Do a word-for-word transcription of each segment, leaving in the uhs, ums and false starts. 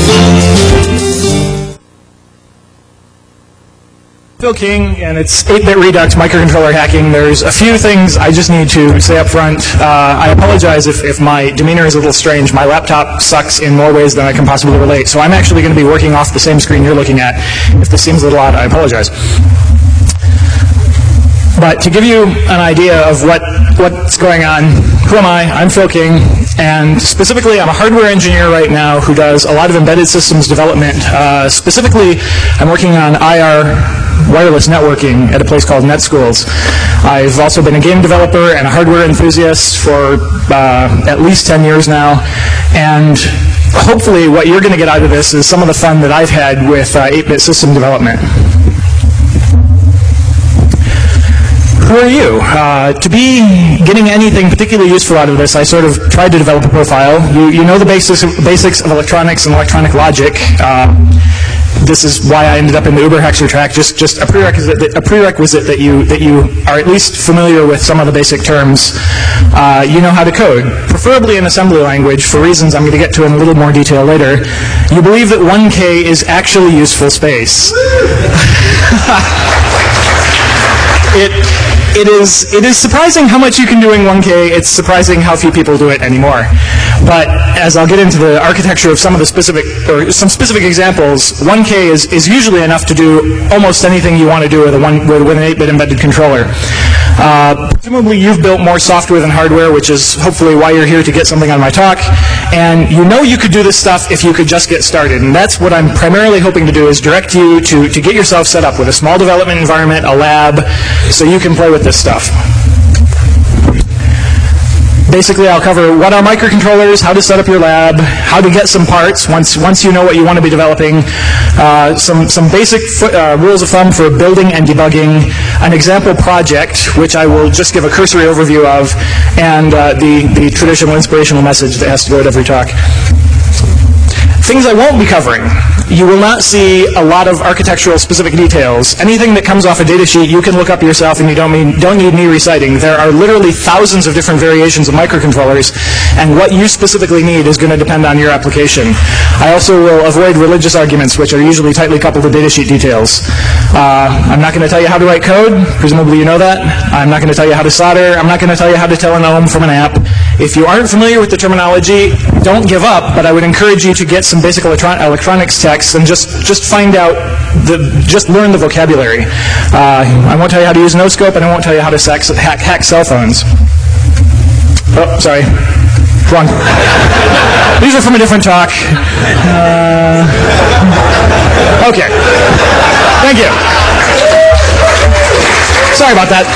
Phil King, and it's eight bit Redux microcontroller hacking. There's a few things I just need to say up front. Uh, I apologize if, if my demeanor is a little strange. My laptop sucks in more ways than I can possibly relate, so I'm actually going to be working off the same screen you're looking at. If this seems a little odd, I apologize. But to give you an idea of what, what's going on, who am I? I'm Phil King, and specifically I'm a hardware engineer right now who does a lot of embedded systems development. Uh, specifically, I'm working on I R wireless networking at a place called NetSchools. I've also been a game developer and a hardware enthusiast for uh, at least ten years now, and hopefully what you're going to get out of this is some of the fun that I've had with uh, eight bit system development. Who are you? Uh, to be getting anything particularly useful out of this, I sort of tried to develop a profile. You, you know the basics, basics of electronics and electronic logic. Uh, this is why I ended up in the Uber-Hexer track, just, just a, prerequisite that, a prerequisite that you, that you are at least familiar with some of the basic terms. Uh, you know how to code, preferably in assembly language, for reasons I'm going to get to in a little more detail later. You believe that one K is actually useful space. it... It is, it is surprising how much you can do in one K. It's surprising how few people do it anymore. But as I'll get into the architecture of some of the specific, or some specific examples, one K is, is usually enough to do almost anything you want to do with, a one, with, with an eight bit embedded controller. Uh, presumably you've built more software than hardware, which is hopefully why you're here to get something on my talk. And you know you could do this stuff if you could just get started. And that's what I'm primarily hoping to do, is direct you to, to get yourself set up with a small development environment, a lab, so you can play with this stuff. Basically, I'll cover what are microcontrollers, how to set up your lab, how to get some parts once once you know what you want to be developing, uh, some some basic uh, rules of thumb for building and debugging, an example project, which I will just give a cursory overview of, and uh, the, the traditional inspirational message that has to go with every talk. Things I won't be covering. You will not see a lot of architectural specific details. Anything that comes off a data sheet you can look up yourself, and you don't, mean, don't need me reciting. There are literally thousands of different variations of microcontrollers, and what you specifically need is going to depend on your application. I also will avoid religious arguments, which are usually tightly coupled to data sheet details. Uh, I'm not going to tell you how to write code. Presumably you know that. I'm not going to tell you how to solder. I'm not going to tell you how to tell an ohm from an amp. If you aren't familiar with the terminology, don't give up, but I would encourage you to get some basic electron electronics text and just, just find out, the, just learn the vocabulary. Uh, I won't tell you how to use no scope, and I won't tell you how to hack, hack cell phones. Oh, sorry. Wrong. These are from a different talk. Uh, okay. Thank you. Sorry about that.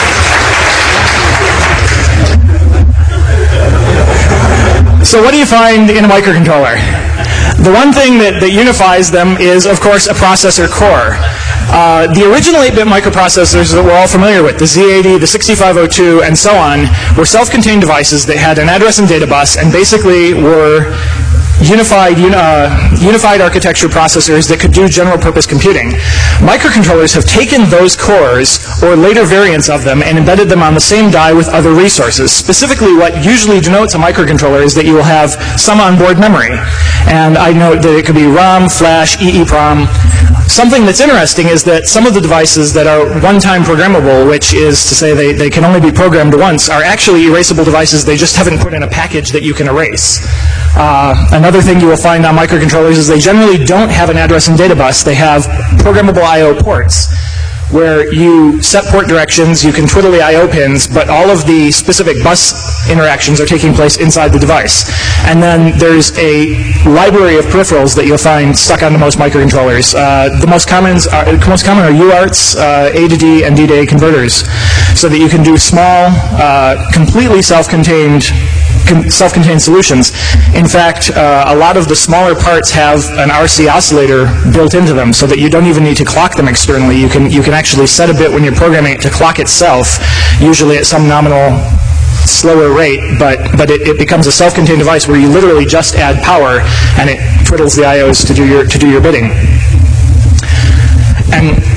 So what do you find in a microcontroller? The one thing that, that unifies them is, of course, a processor core. Uh, the original eight bit microprocessors that we're all familiar with, the Z eighty, the sixty-five oh two, and so on, were self-contained devices that had an address and data bus, and basically were unified, uh, unified architecture processors that could do general purpose computing. Microcontrollers have taken those cores, or later variants of them, and embedded them on the same die with other resources. Specifically, what usually denotes a microcontroller is that you will have some onboard memory. And I note that it could be ROM, flash, E E PROM. Something that's interesting is that some of the devices that are one-time programmable, which is to say they, they can only be programmed once, are actually erasable devices. They just haven't put in a package that you can erase. Uh, another thing you will find on microcontrollers is they generally don't have an address and data bus. They have programmable I O ports, where you set port directions, you can twiddle the I O pins, but all of the specific bus interactions are taking place inside the device. And then there's a library of peripherals that you'll find stuck onto most microcontrollers. Uh, the most, commons are, most common are U A R Ts, uh, A to D, and D to A converters, so that you can do small, uh, completely self-contained self-contained solutions. In fact, uh, a lot of the smaller parts have an R C oscillator built into them, so that you don't even need to clock them externally. You can you can actually set a bit when you're programming it to clock itself, usually at some nominal slower rate, but but it, it becomes a self-contained device where you literally just add power and it twiddles the I Os to do your to do your bidding. And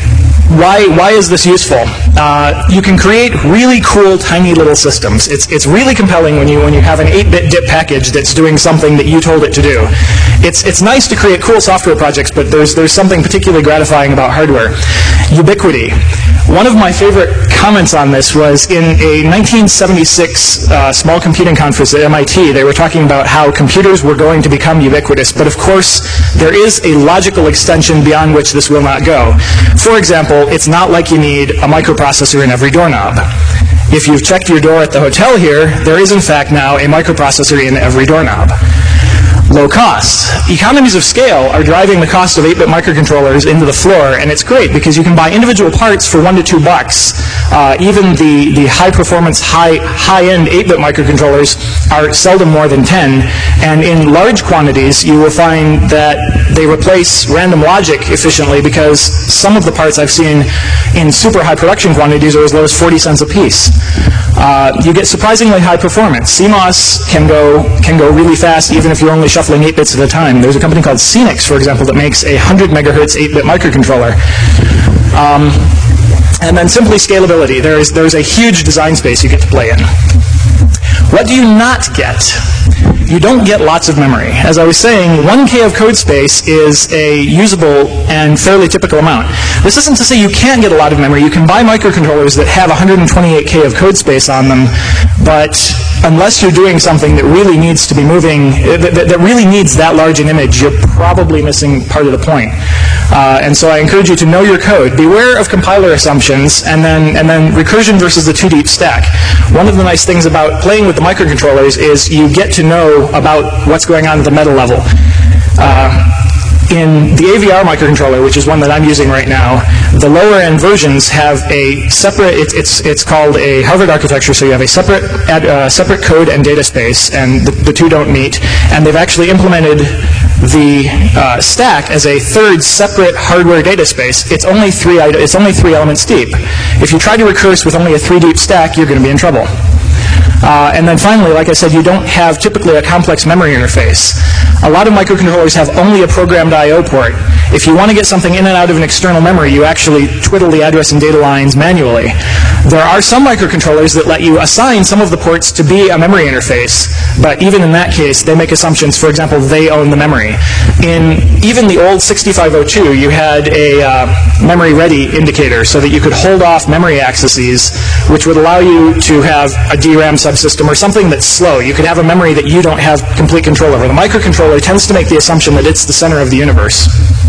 Why, why is this useful? Uh, you can create really cool, tiny little systems. It's, it's really compelling when you, when you have an eight bit dip package that's doing something that you told it to do. It's, it's nice to create cool software projects, but there's, there's something particularly gratifying about hardware. Ubiquity. One of my favorite comments on this was in a nineteen seventy-six uh, small computing conference at M I T. They were talking about how computers were going to become ubiquitous, but of course there is a logical extension beyond which this will not go. For example, it's not like you need a microprocessor in every doorknob. If you've checked your door at the hotel here, there is in fact now a microprocessor in every doorknob. Low cost. Economies of scale are driving the cost of eight bit microcontrollers into the floor, and it's great because you can buy individual parts for one to two bucks. Uh, even the, the high-performance, high, high-end eight bit microcontrollers are seldom more than ten, and in large quantities you will find that they replace random logic efficiently because some of the parts I've seen in super high production quantities are as low as forty cents a piece. Uh, you get surprisingly high performance. C MOS can go, can go really fast even if you're only shuffling eight bits at a time. There's a company called Xenix, for example, that makes a one hundred megahertz eight bit microcontroller. Um, and then simply scalability. There is, there's a huge design space you get to play in. What do you not get? You don't get lots of memory. As I was saying, one K of code space is a usable and fairly typical amount. This isn't to say you can't get a lot of memory. You can buy microcontrollers that have one hundred twenty-eight K of code space on them, but unless you're doing something that really needs to be moving, that, that really needs that large an image, you're probably missing part of the point. Uh, and so I encourage you to know your code. Beware of compiler assumptions, and then, and then recursion versus the two-deep stack. One of the nice things about playing with the microcontrollers is you get to know about what's going on at the meta level. Uh, In the A V R microcontroller, which is one that I'm using right now, the lower end versions have a separate, it's, it's, it's called a Harvard architecture, so you have a separate, ad, uh, separate code and data space, and the, the two don't meet. And they've actually implemented the uh, stack as a third separate hardware data space. It's only three, it's only three elements deep. If you try to recurse with only a three deep stack, you're going to be in trouble. Uh, and then finally, like I said, you don't have typically a complex memory interface. A lot of microcontrollers have only a programmed I O port. If you want to get something in and out of an external memory, you actually twiddle the address and data lines manually. There are some microcontrollers that let you assign some of the ports to be a memory interface, but even in that case, they make assumptions. For example, they own the memory. In even the old sixty-five oh two, you had a uh, memory ready indicator so that you could hold off memory accesses, which would allow you to have a D RAM subsystem or something that's slow. You could have a memory that you don't have complete control over. The microcontroller tends to make the assumption that it's the center of the universe.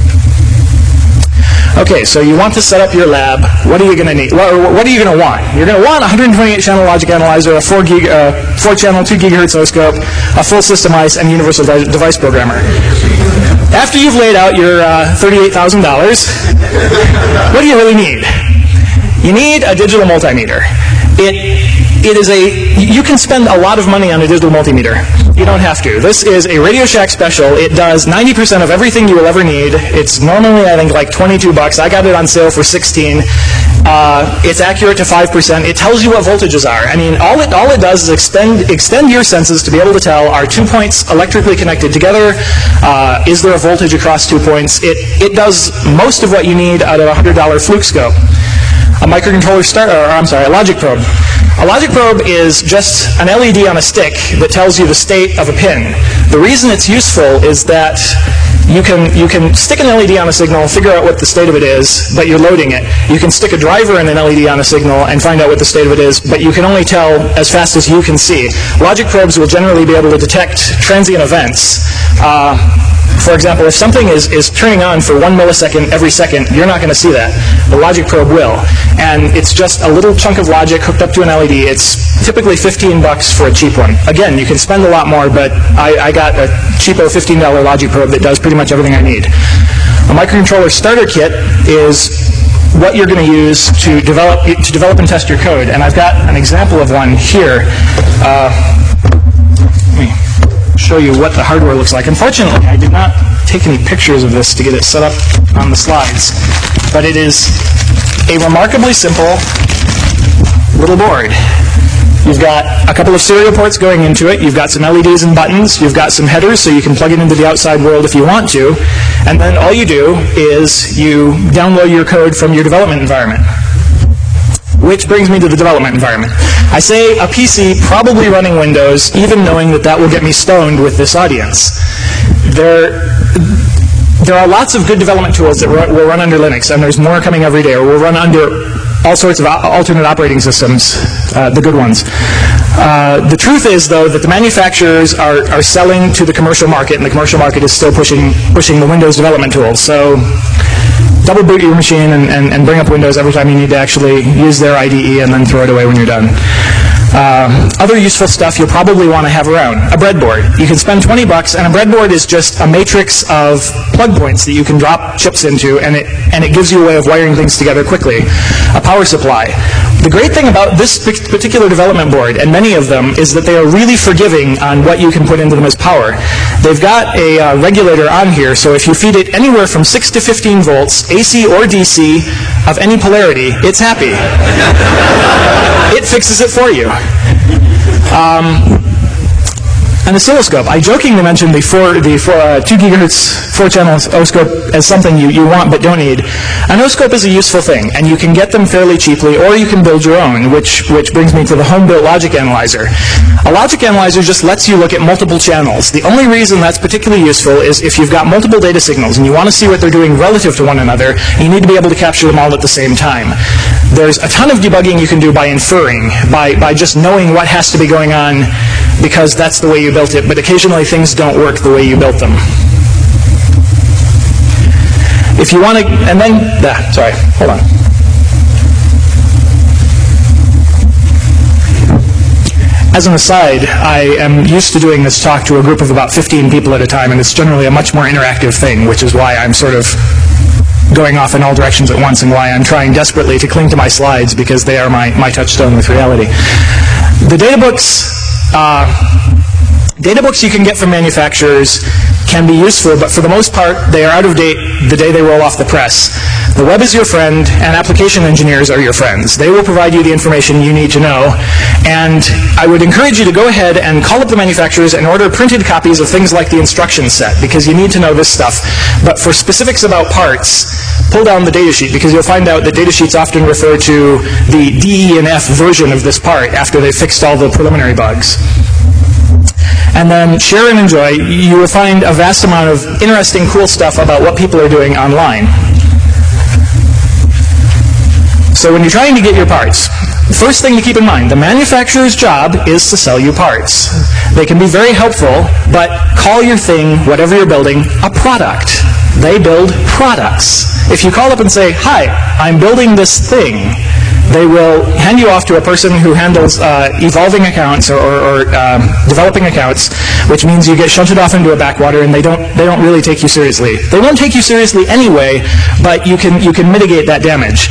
Okay, so you want to set up your lab. What are you going to need? What, what are you going to want? You're going to want a one hundred twenty-eight channel logic analyzer, a four gig, uh, four channel, two gigahertz oscope, a full system I C E, and universal device programmer. After you've laid out your uh, thirty-eight thousand dollars, what do you really need? You need a digital multimeter. It, it is a, you can spend a lot of money on a digital multimeter. You don't have to. This is a Radio Shack special. It does ninety percent of everything you will ever need. It's normally, I think, like twenty-two bucks. I got it on sale for sixteen. Uh, it's accurate to five percent. It tells you what voltages are. I mean, all it, all it does is extend, extend your senses to be able to tell, are two points electrically connected together? Uh, is there a voltage across two points? It, it does most of what you need out of a one hundred dollar fluke scope. A microcontroller start, or I'm sorry, a logic probe. A logic probe is just an L E D on a stick that tells you the state of a pin. The reason it's useful is that you can, you can stick an L E D on a signal, figure out what the state of it is, but you're loading it. You can stick a driver in an L E D on a signal and find out what the state of it is, but you can only tell as fast as you can see. Logic probes will generally be able to detect transient events. Uh, For example, if something is, is turning on for one millisecond every second, you're not going to see that. The logic probe will. And it's just a little chunk of logic hooked up to an L E D. It's typically fifteen bucks for a cheap one. Again, you can spend a lot more, but I, I got a cheapo fifteen dollar logic probe that does pretty much everything I need. A microcontroller starter kit is what you're going to use to develop, to develop and test your code. And I've got an example of one here. Uh, let me show you what the hardware looks like. Unfortunately, I did not take any pictures of this to get it set up on the slides, but it is a remarkably simple little board. You've got a couple of serial ports going into it. You've got some L E Ds and buttons. You've got some headers so you can plug it into the outside world if you want to. And then all you do is you download your code from your development environment. Which brings me to the development environment. I say a P C probably running Windows, even knowing that that will get me stoned with this audience. There, there are lots of good development tools that will run under Linux, and there's more coming every day, or will run under all sorts of alternate operating systems, uh, the good ones. Uh, the truth is, though, that the manufacturers are, are selling to the commercial market, and the commercial market is still pushing, pushing the Windows development tools. So double boot your machine and, and, and bring up Windows every time you need to actually use their I D E, and then throw it away when you're done. Uh, other useful stuff you'll probably want to have around. A breadboard. You can spend twenty bucks, and a breadboard is just a matrix of plug points that you can drop chips into, and it, and it gives you a way of wiring things together quickly. A power supply. The great thing about this particular development board, and many of them, is that they are really forgiving on what you can put into them as power. They've got a uh, regulator on here, so if you feed it anywhere from six to fifteen volts, A C or D C, of any polarity, it's happy. It fixes it for you. Um, an oscilloscope. I jokingly mentioned the four, the four, uh, two gigahertz, four channel oscilloscope as something you, you want but don't need. An oscilloscope is a useful thing, and you can get them fairly cheaply, or you can build your own, which, which brings me to the home-built logic analyzer. A logic analyzer just lets you look at multiple channels. The only reason that's particularly useful is if you've got multiple data signals and you want to see what they're doing relative to one another, you need to be able to capture them all at the same time. There's a ton of debugging you can do by inferring, by, by just knowing what has to be going on because that's the way you built it, but occasionally things don't work the way you built them. If you want to, and then, ah, sorry, hold on. As an aside, I am used to doing this talk to a group of about fifteen people at a time, and it's generally a much more interactive thing, which is why I'm sort of going off in all directions at once and why I'm trying desperately to cling to my slides because they are my, my touchstone with reality. The databooks, uh, databooks you can get from manufacturers can be useful, but for the most part, they are out of date the day they roll off the press. The web is your friend, and application engineers are your friends. They will provide you the information you need to know, and I would encourage you to go ahead and call up the manufacturers and order printed copies of things like the instruction set, because you need to know this stuff. But for specifics about parts, pull down the datasheet, because you'll find out that datasheets often refer to the D, E, and F version of this part after they've fixed all the preliminary bugs. And then share and enjoy. You will find a vast amount of interesting, cool stuff about what people are doing online. So when you're trying to get your parts, the first thing to keep in mind, the manufacturer's job is to sell you parts. They can be very helpful, but call your thing, whatever you're building, a product. They build products. If you call up and say, hi, I'm building this thing, they will hand you off to a person who handles uh, evolving accounts or, or, or um, developing accounts, which means you get shunted off into a backwater, and they don't they don't really take you seriously. They won't take you seriously anyway, but you can you can mitigate that damage.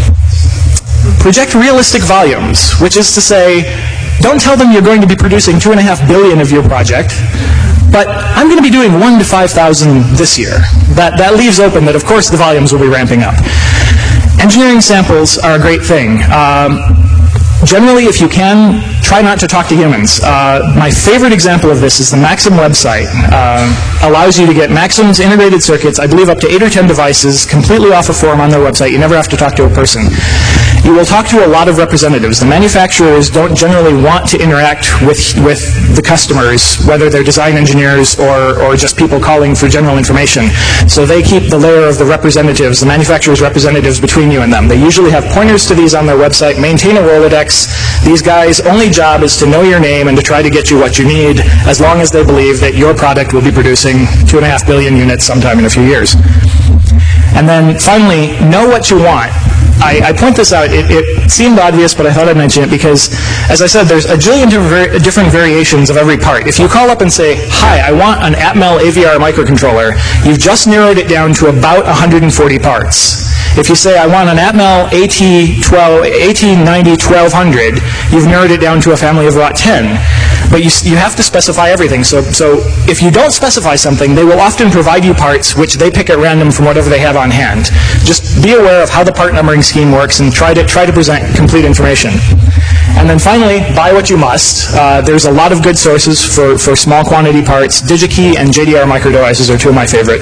Project realistic volumes, which is to say, don't tell them you're going to be producing two and a half billion of your project, but I'm going to be doing one to five thousand this year. That that leaves open that of course the volumes will be ramping up. Engineering samples are a great thing. Um, generally, if you can, try not to talk to humans. Uh, my favorite example of this is the Maxim website. Uh, allows you to get Maxim's integrated circuits, I believe up to eight or ten devices, completely off a form on their website. You never have to talk to a person. You will talk to a lot of representatives. The manufacturers don't generally want to interact with, with the customers, whether they're design engineers or, or just people calling for general information. So they keep the layer of the representatives, the manufacturer's representatives, between you and them. They usually have pointers to these on their website, maintain a Rolodex. These guys' only job is to know your name and to try to get you what you need, as long as they believe that your product will be producing two and a half billion units sometime in a few years. And then finally, know what you want. I, I point this out. It, it seemed obvious, but I thought I'd mention it because, as I said, there's a jillion different, different variations of every part. If you call up and say, hi, I want an Atmel A V R microcontroller, you've just narrowed it down to about one hundred forty parts. If you say, I want an Atmel A T ninety twelve hundred, you've narrowed it down to a family of about ten. But you, you have to specify everything. So, so if you don't specify something, they will often provide you parts which they pick at random from whatever they have on hand. Just be aware of how the part numbering scheme works and try to, try to present complete information. And then finally, buy what you must. Uh, there's a lot of good sources for, for small quantity parts. DigiKey and J D R Micro Devices are two of my favorite.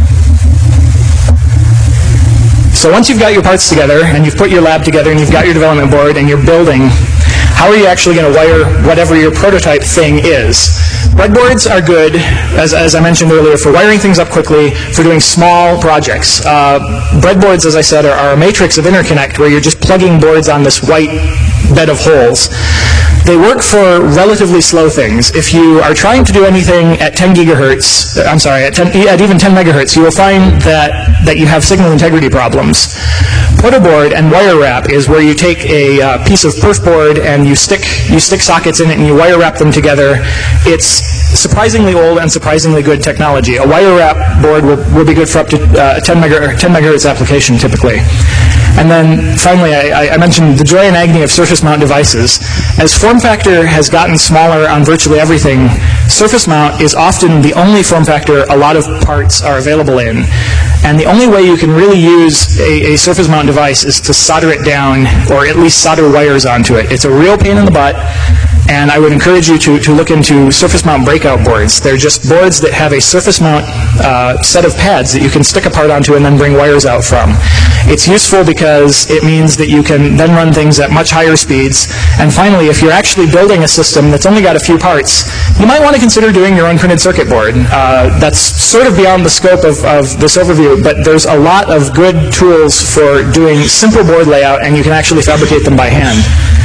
So once you've got your parts together, and you've put your lab together, and you've got your development board, and you're building, how are you actually going to wire whatever your prototype thing is? Breadboards are good, as, as I mentioned earlier, for wiring things up quickly, for doing small projects. Uh, breadboards, as I said, are, are a matrix of interconnect where you're just plugging boards on this white bed of holes. They work for relatively slow things. If you are trying to do anything at ten gigahertz, I'm sorry, at, ten, at even ten megahertz, you will find that, that you have signal integrity problems. Protoboard and wire wrap is where you take a uh, piece of perf board and you stick, you stick sockets in it and you wire wrap them together. It's surprisingly old and surprisingly good technology. A wire wrap board will, will be good for up to uh, ten megahertz application typically. And then finally, I, I mentioned the joy and agony of surface mount devices. As form factor has gotten smaller on virtually everything, surface mount is often the only form factor a lot of parts are available in. And the only way you can really use a, a surface mount device is to solder it down, or at least solder wires onto it. It's a real pain in the butt. And I would encourage you to, to look into surface mount breakout boards. They're just boards that have a surface mount uh, set of pads that you can stick a part onto and then bring wires out from. It's useful because it means that you can then run things at much higher speeds. And finally, if you're actually building a system that's only got a few parts, you might want to consider doing your own printed circuit board. Uh, that's sort of beyond the scope of, of this overview, but there's a lot of good tools for doing simple board layout, and you can actually fabricate them by hand.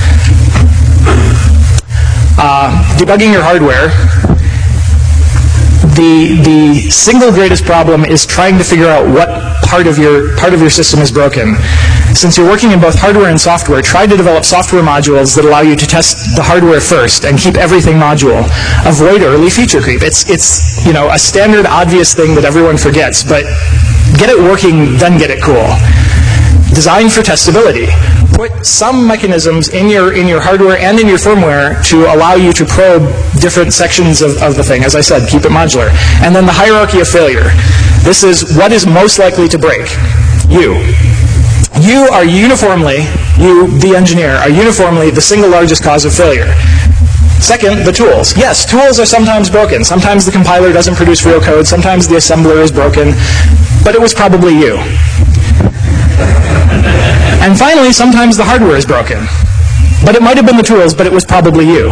Uh, debugging your hardware, the the single greatest problem is trying to figure out what part of your part of your system is broken. Since you're working in both hardware and software, try to develop software modules that allow you to test the hardware first and keep everything module. Avoid early feature creep. It's it's you know a standard obvious thing that everyone forgets, but get it working, then get it cool. Design for testability. Put some mechanisms in your in your hardware and in your firmware to allow you to probe different sections of, of the thing. As I said, keep it modular. And then the hierarchy of failure. This is what is most likely to break. You. You are uniformly, you, the engineer, are uniformly the single largest cause of failure. Second, the tools. Yes, tools are sometimes broken. Sometimes the compiler doesn't produce real code. Sometimes the assembler is broken. But it was probably you. And finally, sometimes the hardware is broken. But it might have been the tools, but it was probably you.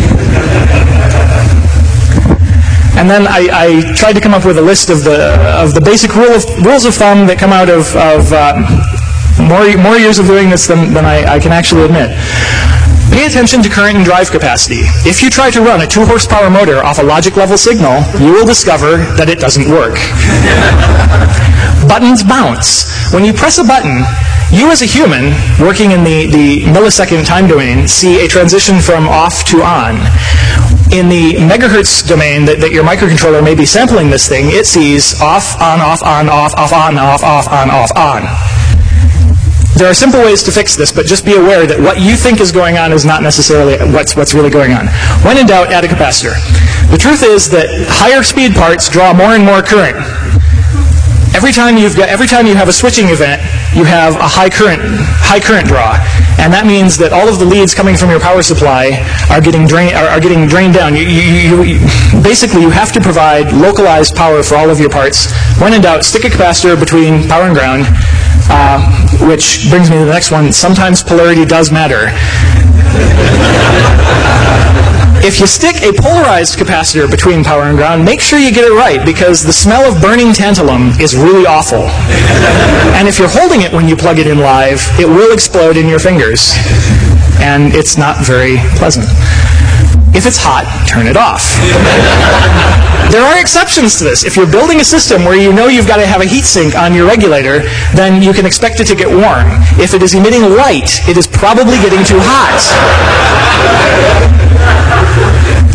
And then I, I tried to come up with a list of the of the basic rule of, rules of thumb that come out of, of uh, more, more years of doing this than, than I, I can actually admit. Pay attention to current and drive capacity. If you try to run a two horsepower motor off a logic level signal, you will discover that it doesn't work. Buttons bounce. When you press a button, you as a human, working in the, the millisecond time domain, see a transition from off to on. In the megahertz domain that, that your microcontroller may be sampling this thing, it sees off, on, off, on, off, off, on, off, off, on, off, on. There are simple ways to fix this, but just be aware that what you think is going on is not necessarily what's, what's really going on. When in doubt, add a capacitor. The truth is that higher speed parts draw more and more current. Every time you've got, every time you have a switching event, you have a high current, high current draw, and that means that all of the leads coming from your power supply are getting drained, are, are getting drained down. You, you, you, basically, you have to provide localized power for all of your parts. When in doubt, stick a capacitor between power and ground, uh, which brings me to the next one. Sometimes polarity does matter. If you stick a polarized capacitor between power and ground, make sure you get it right, because the smell of burning tantalum is really awful. And if you're holding it when you plug it in live, it will explode in your fingers. And it's not very pleasant. If it's hot, turn it off. There are exceptions to this. If you're building a system where you know you've got to have a heat sink on your regulator, then you can expect it to get warm. If it is emitting light, it is probably getting too hot.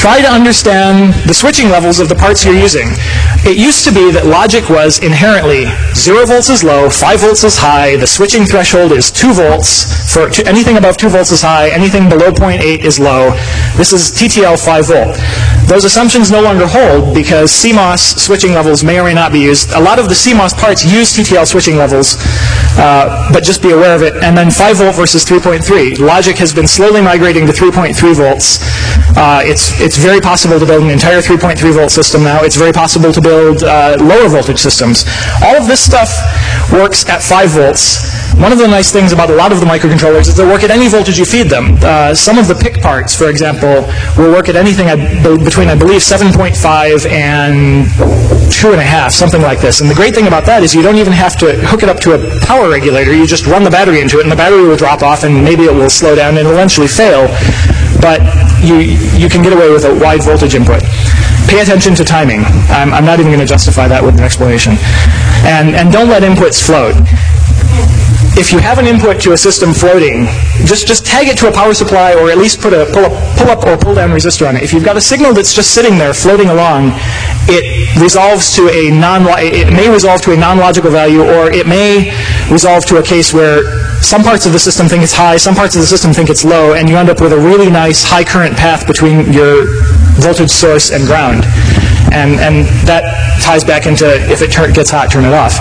try to understand the switching levels of the parts you're using. It used to be that logic was inherently zero volts is low, five volts is high, the switching threshold is two volts. For two, anything above two volts is high, anything below zero point eight is low. This is T T L five volt. Those assumptions no longer hold because C MOS switching levels may or may not be used. A lot of the C MOS parts use T T L switching levels, uh, but just be aware of it. And then five volt versus three point three. Logic has been slowly migrating to three point three volts. Uh, it's, it's very possible to build an entire three point three volt system now. It's very possible to build uh, lower voltage systems. All of this stuff works at five volts. One of the nice things about a lot of the microcontrollers is they work at any voltage you feed them. Uh, some of the PIC parts, for example, will work at anything I, between, I believe, seven point five and two and a half, something like this. And the great thing about that is you don't even have to hook it up to a power regulator. You just run the battery into it, and the battery will drop off, and maybe it will slow down and eventually fail. But you, you can get away with a wide voltage input. Pay attention to timing. I'm, I'm not even going to justify that with an explanation. And, and don't let inputs float. If you have an input to a system floating, just, just tag it to a power supply or at least put a pull up, pull up or pull down resistor on it. If you've got a signal that's just sitting there floating along, it resolves to a non it may resolve to a non-logical value, or it may resolve to a case where some parts of the system think it's high, some parts of the system think it's low, and you end up with a really nice high current path between your voltage source and ground. And, and that ties back into if it gets hot, turn it off.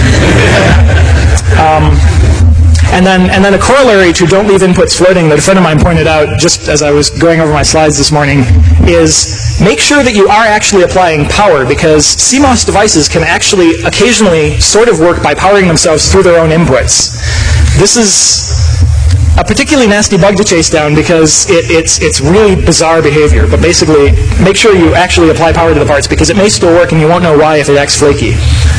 Um, and then, and then a corollary to don't leave inputs floating that a friend of mine pointed out just as I was going over my slides this morning is make sure that you are actually applying power, because C MOS devices can actually occasionally sort of work by powering themselves through their own inputs. This is a particularly nasty bug to chase down because it, it's, it's really bizarre behavior. But basically, make sure you actually apply power to the parts, because it may still work and you won't know why if it acts flaky.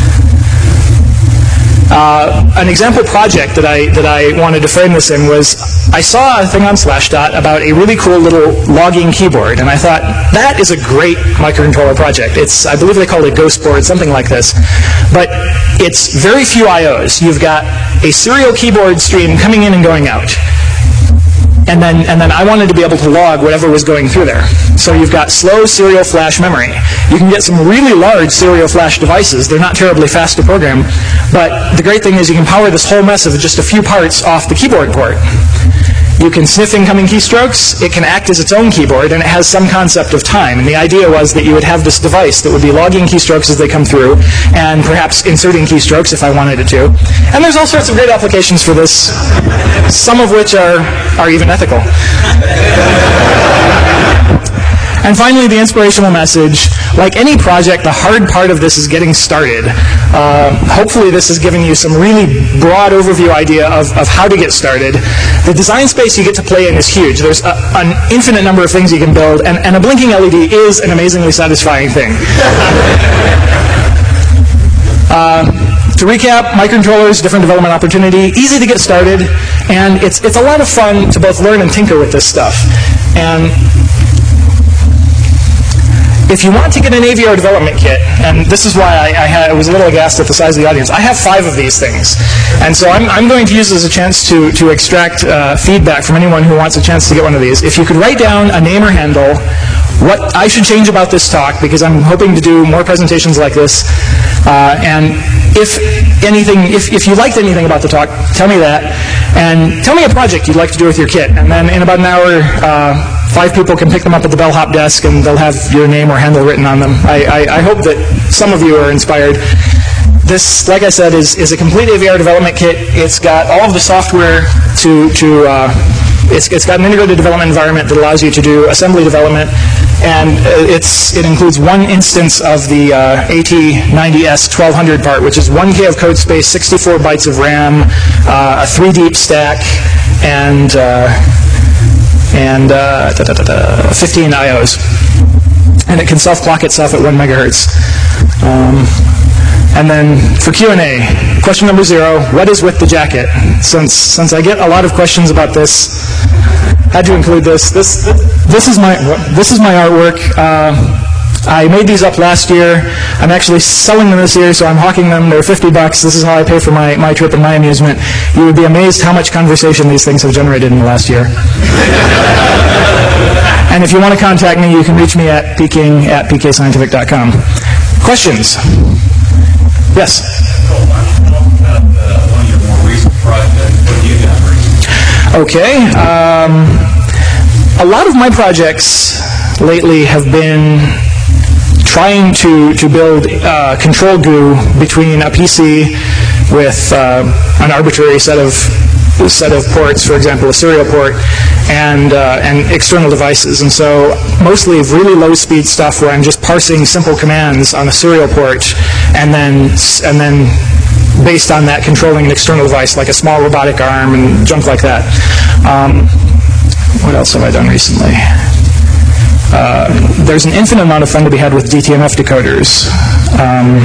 Uh, an example project that I, that I wanted to frame this in was I saw a thing on Slashdot about a really cool little logging keyboard, and I thought, that is a great microcontroller project. It's, I believe they call it Ghost Board, something like this. But it's very few I Os. You've got a serial keyboard stream coming in and going out. And then, and then I wanted to be able to log whatever was going through there. So you've got slow serial flash memory. You can get some really large serial flash devices. They're not terribly fast to program. But the great thing is you can power this whole mess of just a few parts off the keyboard port. You can sniff incoming keystrokes. It can act as its own keyboard, and it has some concept of time. And the idea was that you would have this device that would be logging keystrokes as they come through, and perhaps inserting keystrokes if I wanted it to. And there's all sorts of great applications for this, some of which are, are even ethical. And finally, the inspirational message. Like any project, the hard part of this is getting started. Uh, hopefully this has given you some really broad overview idea of, of how to get started. The design space you get to play in is huge. There's a, an infinite number of things you can build, and, and a blinking L E D is an amazingly satisfying thing. Uh, to recap, microcontrollers, different development opportunity, easy to get started, and it's, it's a lot of fun to both learn and tinker with this stuff. And if you want to get an A V R development kit, and this is why I, I, had, I was a little aghast at the size of the audience, I have five of these things. And so I'm, I'm going to use this as a chance to, to extract uh, feedback from anyone who wants a chance to get one of these. If you could write down a name or handle, what I should change about this talk, because I'm hoping to do more presentations like this, uh, and if anything, if, if you liked anything about the talk, tell me that, and tell me a project you'd like to do with your kit, and then in about an hour, uh, five people can pick them up at the bellhop desk, and they'll have your name or handle written on them. I, I, I hope that some of you are inspired. This, like I said, is, is a complete A V R development kit. It's got all of the software to, to uh, it's, it's got an integrated development environment that allows you to do assembly development, and it's, it includes one instance of the uh, A T ninety S twelve hundred part, which is one K of code space, sixty-four bytes of RAM, uh, a three deep stack, and uh, and uh, da, da, da, da, fifteen I Os. And it can self-clock itself at one megahertz. Um, and then for Q and A, question number zero, what is with the jacket? Since, since I get a lot of questions about this, I had to include this. This, this, is, my, this is my artwork. Uh, I made these up last year. I'm actually selling them this year, so I'm hawking them. They're fifty bucks. This is how I pay for my, my trip and my amusement. You would be amazed how much conversation these things have generated in the last year. And if you want to contact me, you can reach me at pking at pkscientific dot com. Questions? Yes? Okay. Um, a lot of my projects lately have been trying to, to build uh, control G U I between a P C with uh, an arbitrary set of set of ports, for example, a serial port, and uh, and external devices. And so mostly really low speed stuff where I'm just parsing simple commands on a serial port, and then and then based on that controlling an external device like a small robotic arm and junk like that. Um, what else have I done recently? Uh, there's an infinite amount of fun to be had with D T M F decoders. Um,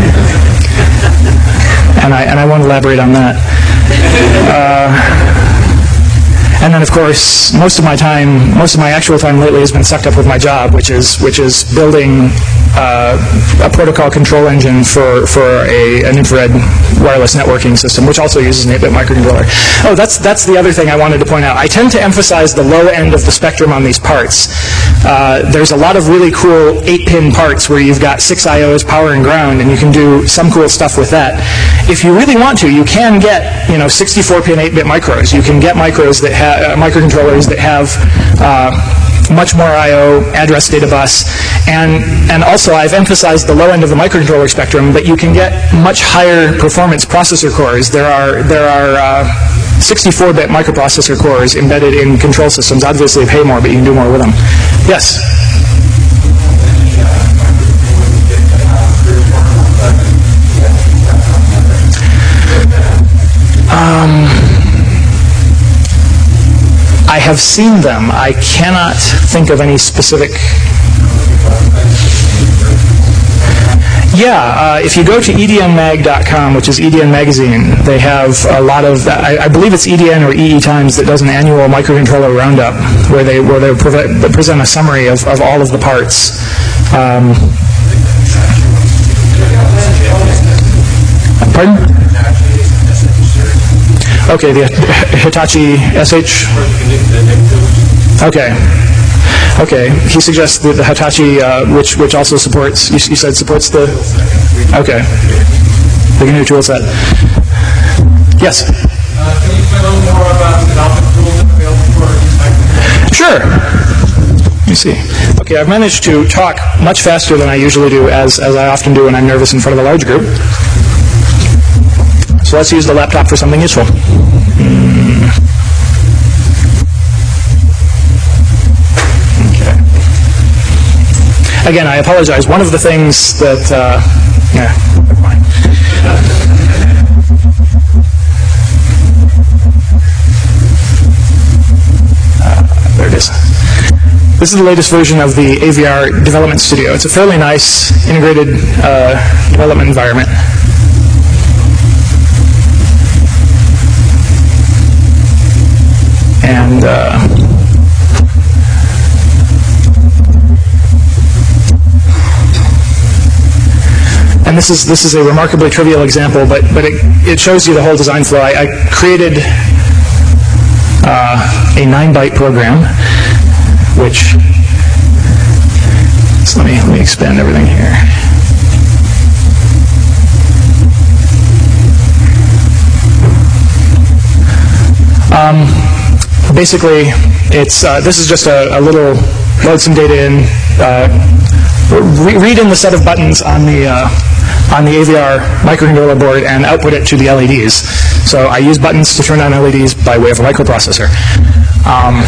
and I and I won't elaborate on that. Uh, and then, of course, most of my time, most of my actual time lately has been sucked up with my job, which is which is building uh, a protocol control engine for for a, an infrared wireless networking system, which also uses an eight bit microcontroller. Oh, that's that's the other thing I wanted to point out. I tend to emphasize the low end of the spectrum on these parts. Uh, there's a lot of really cool eight pin parts where you've got six I Os, power and ground, and you can do some cool stuff with that. If you really want to, you can get, you know, sixty-four pin eight bit micros. You can get micros that have uh, microcontrollers that have uh, much more I O, address data bus, and and also I've emphasized the low end of the microcontroller spectrum, but you can get much higher performance processor cores. There are there are uh, sixty-four bit microprocessor cores embedded in control systems. Obviously, they pay more, but you can do more with them. Yes. Um, I have seen them. I cannot think of any specific. Yeah, uh, if you go to E D N mag dot com, which is E D N Magazine, they have a lot of, I, I believe it's E D N or E E Times that does an annual microcontroller roundup where they where they pre present a summary of, of all of the parts. Um, pardon? Okay, the Hitachi S H. Okay. Okay. He suggests that the Hitachi, uh, which which also supports. You, you said supports the. Okay. The G N U tool set. Yes. Uh, can you explain a little more about the development tools available for microcontrollers? Sure. Let me see. Okay, I've managed to talk much faster than I usually do, as as I often do when I'm nervous in front of a large group. So let's use the laptop for something useful. Mm. Okay. Again, I apologize. One of the things that, uh, yeah, never mind. Uh, there it is. This is the latest version of the A V R Development Studio. It's a fairly nice integrated uh, development environment. And uh, and this is this is a remarkably trivial example, but but it, it shows you the whole design flow. I, I created uh, a nine byte program, which so let me let me expand everything here. Um, Basically, it's uh, this is just a, a little load some data in, uh, re read in the set of buttons on the uh, on the A V R microcontroller board and output it to the L E Ds. So I use buttons to turn on L E Ds by way of a microprocessor. Um,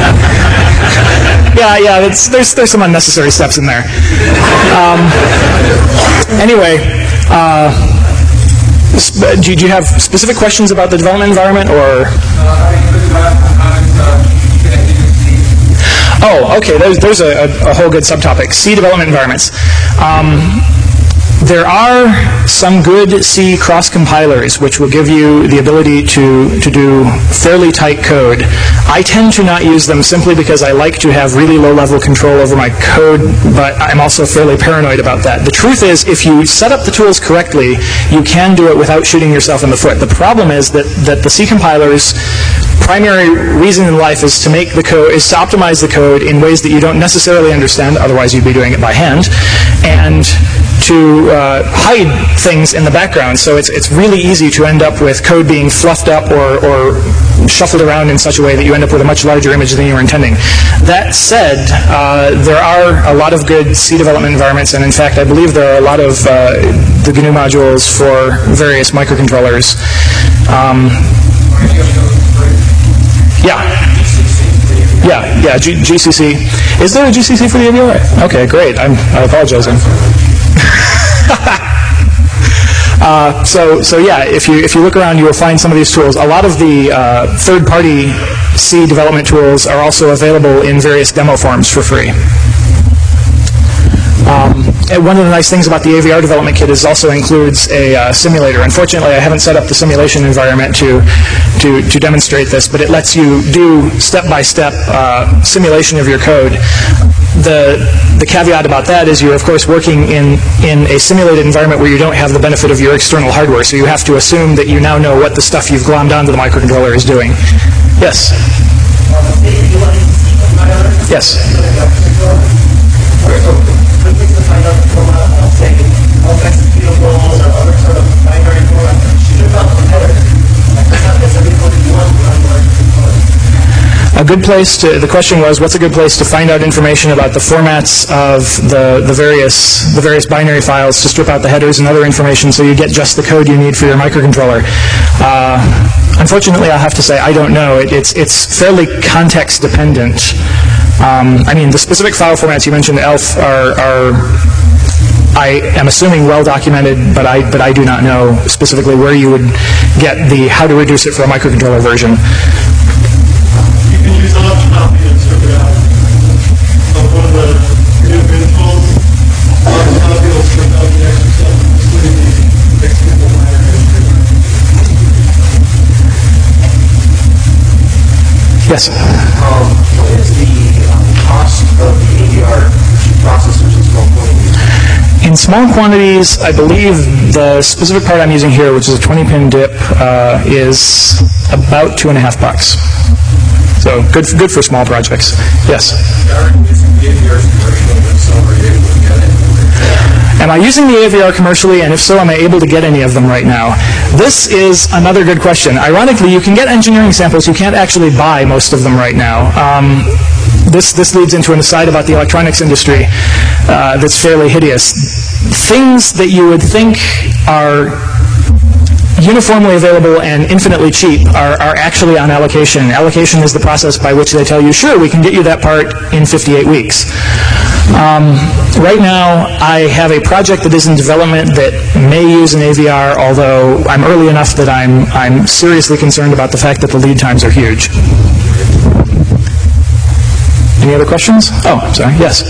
yeah, yeah, it's, there's there's some unnecessary steps in there. Um, anyway. Uh, Do you have specific questions about the development environment, or? Oh, okay. There's there's a, a whole good subtopic. C development environments. Um, there are some good C cross compilers which will give you the ability to, to do fairly tight code. I tend to not use them simply because I like to have really low level control over my code, but I'm also fairly paranoid about that. The truth is, if you set up the tools correctly, you can do it without shooting yourself in the foot. The problem is that, that the C compilers' primary reason in life is to make the code, is to optimize the code in ways that you don't necessarily understand, otherwise you'd be doing it by hand, and to uh, hide things in the background. So it's it's really easy to end up with code being fluffed up or, or shuffled around in such a way that you end up with a much larger image than you were intending. That said, uh, there are a lot of good C development environments, and in fact, I believe there are a lot of uh, the G N U modules for various microcontrollers. Um, yeah. Yeah, yeah, G GCC. Is there a G C C for the A V R? Okay, great. I'm, I apologize. uh, so, so yeah, if you if you look around, you will find some of these tools. A lot of the uh, third-party C development tools are also available in various demo forms for free. Um, and one of the nice things about the A V R development kit is also includes a uh, simulator. Unfortunately, I haven't set up the simulation environment to, to, to demonstrate this, but it lets you do step-by-step uh, simulation of your code. The, the caveat about that is you're, of course, working in, in a simulated environment where you don't have the benefit of your external hardware, so you have to assume that you now know what the stuff you've glommed onto the microcontroller is doing. Yes? Yes? A good place to, the question was, what's a good place to find out information about the formats of the, the various the various binary files to strip out the headers and other information so you get just the code you need for your microcontroller? Uh, unfortunately, I'll have to say I don't know. It, it's, it's fairly context dependent. Um, I mean, the specific file formats you mentioned, E L F, are, are I am assuming well documented, but I, but I do not know specifically where you would get the how to reduce it for a microcontroller version. You can use Autocopy and strip it out. So one of the new tools, Autocopy will strip out the extra stuff, including the executable binary. Yes? Um, what is the um, cost of the A V R processors in small quantities? In small quantities, I believe the specific part I'm using here, which is a twenty pin dip, uh, is about two and a half bucks. So good, good for small projects. Yes? Am I using the A V R commercially, and if so, am I able to get any of them right now? This is another good question. Ironically, you can get engineering samples. You can't actually buy most of them right now. Um, this, this leads into an aside about the electronics industry uh, that's fairly hideous. Things that you would think are uniformly available and infinitely cheap are, are actually on allocation. Allocation is the process by which they tell you, sure, we can get you that part in fifty-eight weeks. Um, right now, I have a project that is in development that may use an A V R, although I'm early enough that I'm, I'm seriously concerned about the fact that the lead times are huge. Any other questions? Oh, I'm sorry. Yes?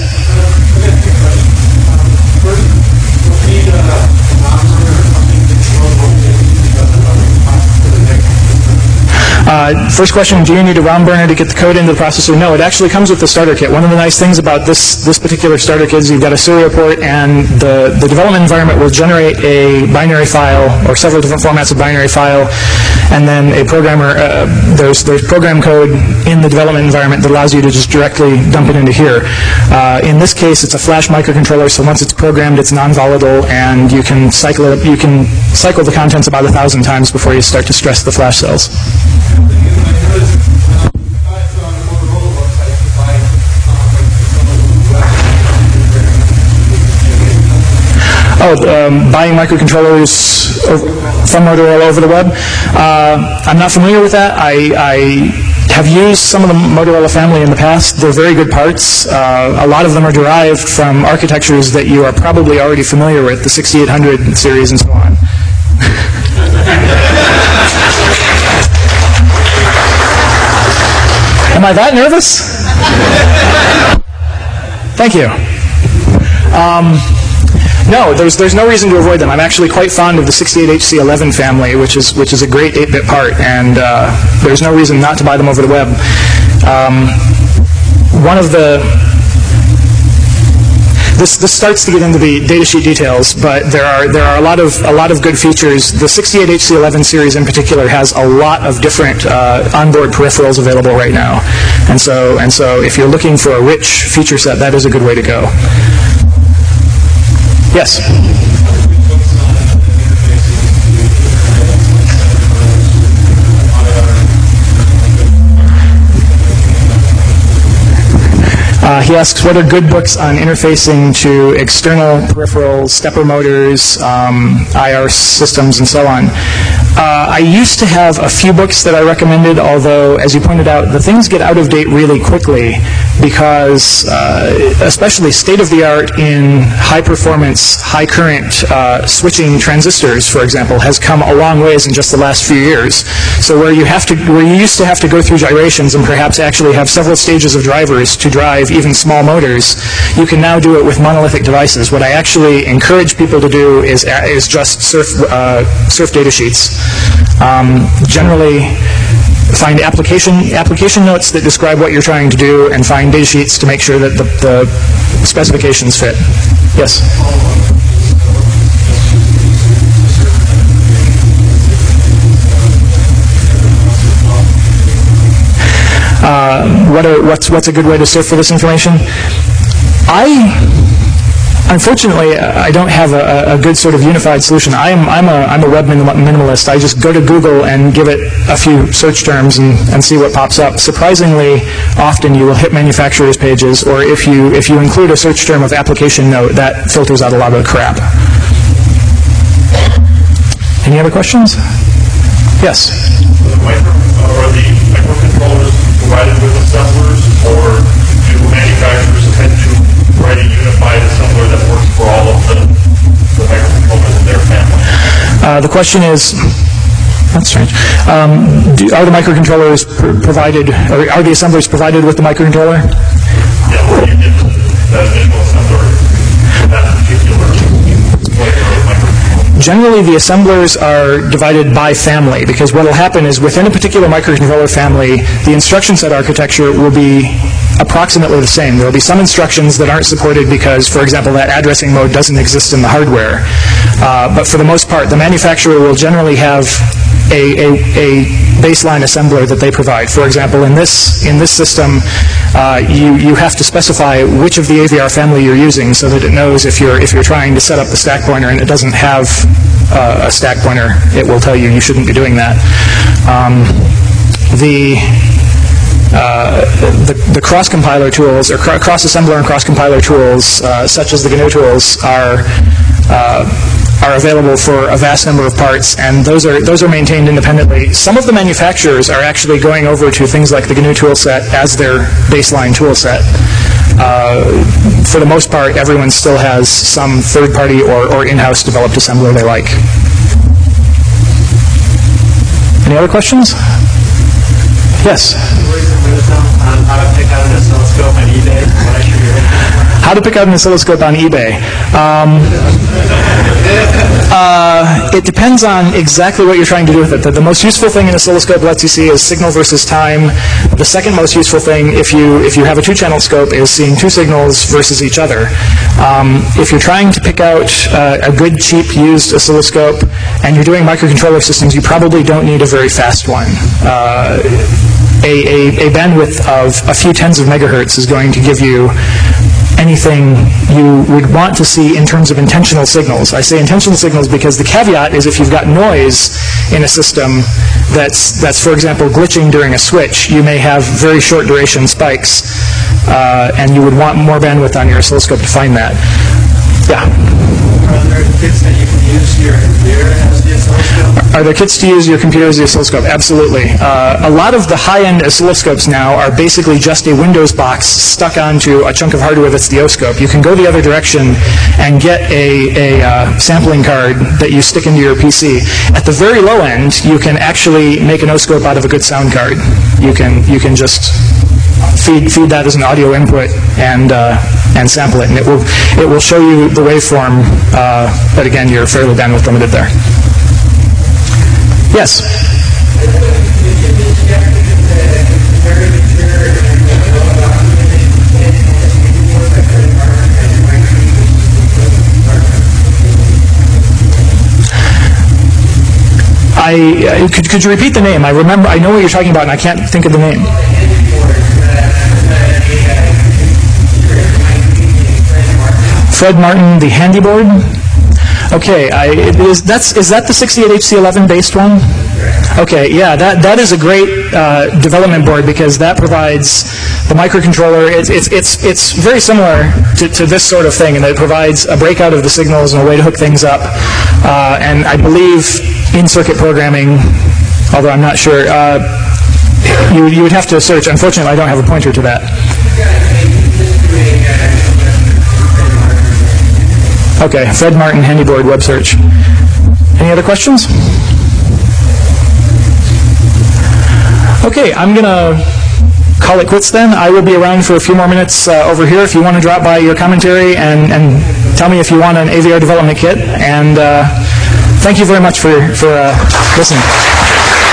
Uh, first question, do you need a ROM burner to get the code into the processor? No, it actually comes with the starter kit. One of the nice things about this, this particular starter kit is you've got a serial port, and the, the development environment will generate a binary file or several different formats of binary file, and then a programmer, uh, there's, there's program code in the development environment that allows you to just directly dump it into here. Uh, in this case, it's a flash microcontroller, so once it's programmed, it's non-volatile, and you can cycle it, you can cycle the contents about a thousand times before you start to stress the flash cells. Oh, um, buying microcontrollers from Motorola over the web. Uh, I'm not familiar with that. I, I have used some of the Motorola family in the past. They're very good parts. Uh, a lot of them are derived from architectures that you are probably already familiar with, the sixty-eight hundred series and so on. Am I that nervous? Thank you. Um, No, there's there's no reason to avoid them. I'm actually quite fond of the sixty-eight H C eleven family, which is which is a great eight-bit part, and uh, there's no reason not to buy them over the web. Um, one of the This, this starts to get into the datasheet details, but there are there are a lot of a lot of good features. The sixty-eight H C eleven series in particular has a lot of different uh, onboard peripherals available right now, and so and so if you're looking for a rich feature set, that is a good way to go. Yes. Uh, he asks, what are good books on interfacing to external peripherals, stepper motors, um, I R systems, and so on? Uh, I used to have a few books that I recommended, although, as you pointed out, the things get out of date really quickly because, uh, especially state-of-the-art in high-performance, high-current uh, switching transistors, for example, has come a long ways in just the last few years. So where you have to, where you used to have to go through gyrations and perhaps actually have several stages of drivers to drive even small motors, you can now do it with monolithic devices. What I actually encourage people to do is is just surf uh, surf data sheets. Um, generally, find application application notes that describe what you're trying to do, and find data sheets to make sure that the, the specifications fit. Yes. Uh, what are, what's, what's a good way to surf for this information? I, unfortunately, I don't have a, a good sort of unified solution. I'm, I'm, a, I'm a web minimalist. I just go to Google and give it a few search terms and, and see what pops up. Surprisingly, often you will hit manufacturers' pages, or if you, if you include a search term of application note, that filters out a lot of the crap. Any other questions? Yes? Are the microcontrollers provided with assemblers, or do manufacturers tend to write a unified assembler that works for all of the, the microcontrollers in their family? Uh, the question is, that's strange. Um, do, are the microcontrollers pr provided, or are the assemblers provided with the microcontroller? Yeah, or you get the initial assembler for that particular flavor of microcontroller. Generally, the assemblers are divided by family, because what will happen is within a particular microcontroller family, the instruction set architecture will be approximately the same. There will be some instructions that aren't supported because, for example, that addressing mode doesn't exist in the hardware. Uh, but for the most part, the manufacturer will generally have a, a, a baseline assembler that they provide. For example, in this in this system, uh, you you have to specify which of the A V R family you're using so that it knows if you're if you're trying to set up the stack pointer and it doesn't have uh, a stack pointer, it will tell you you shouldn't be doing that. Um, the Uh, the, the cross-compiler tools, or cr cross-assembler and cross-compiler tools, uh, such as the G N U tools, are uh, are available for a vast number of parts, and those are those are maintained independently. Some of the manufacturers are actually going over to things like the G N U tool set as their baseline tool set. Uh, for the most part, everyone still has some third-party or, or in-house developed assembler they like. Any other questions? Yes? How to pick out an oscilloscope on eBay? How to pick out an oscilloscope on eBay? Um, uh, it depends on exactly what you're trying to do with it. The, the most useful thing an oscilloscope lets you see is signal versus time. The second most useful thing, if you if you have a two-channel scope, is seeing two signals versus each other. Um, if you're trying to pick out uh, a good, cheap, used oscilloscope, and you're doing microcontroller systems, you probably don't need a very fast one. Uh, A, a, a bandwidth of a few tens of megahertz is going to give you anything you would want to see in terms of intentional signals. I say intentional signals because the caveat is if you've got noise in a system that's, that's for example, glitching during a switch, you may have very short duration spikes, uh, and you would want more bandwidth on your oscilloscope to find that. Yeah? Are there kits that you can use your computer as the oscilloscope? Are there kits to use your computer as the oscilloscope? Absolutely. Uh, a lot of the high-end oscilloscopes now are basically just a Windows box stuck onto a chunk of hardware that's the oscope. You can go the other direction and get a, a uh, sampling card that you stick into your P C. At the very low end, you can actually make an oscope out of a good sound card. You can, you can just feed feed that as an audio input and uh, and sample it, and it will it will show you the waveform. Uh, but again, you're fairly bandwidth limited there. Yes. I uh, could could you repeat the name? I remember. I know what you're talking about, and I can't think of the name. Fred Martin, the handy board. Okay, I, it is that's is that the sixty-eight H C eleven based one? Okay, yeah, that that is a great uh, development board because that provides the microcontroller. It's it's it's it's very similar to, to this sort of thing, and it provides a breakout of the signals and a way to hook things up. Uh, and I believe in-circuit programming, although I'm not sure, uh, you you would have to search. Unfortunately, I don't have a pointer to that. Okay, Fred Martin Handyboard web search. Any other questions? Okay, I'm going to call it quits then. I will be around for a few more minutes uh, over here if you want to drop by your commentary and, and tell me if you want an A V R development kit. And uh, thank you very much for, for uh, listening.